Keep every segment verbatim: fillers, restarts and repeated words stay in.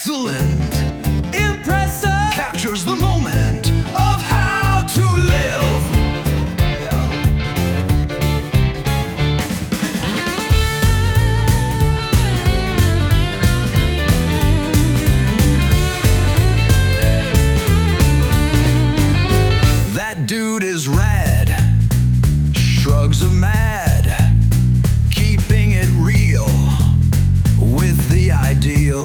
Excellent, impressive, captures the moment of how to live. That dude is rad, shrugs are mad, keeping it real with the ideal.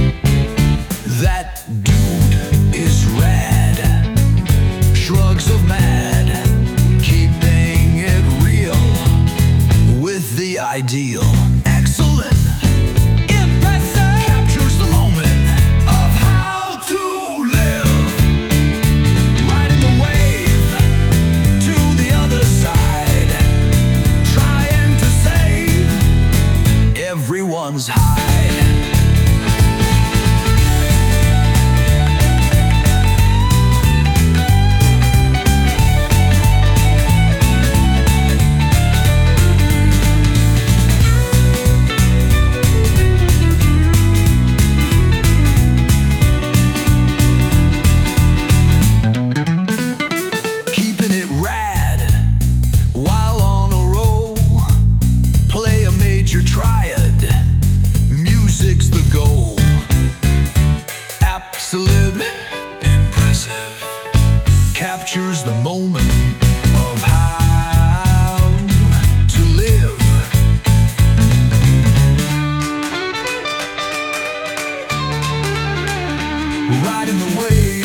That dude is rad, shrugs are mad, keeping it real with the ideal. Excellent, impressive, captures the moment of how to live. Riding the wave to the other side, trying to save everyone's hide. Your triad, music's the goal. Absolute, impressive, captures the moment of how to live. Riding the wave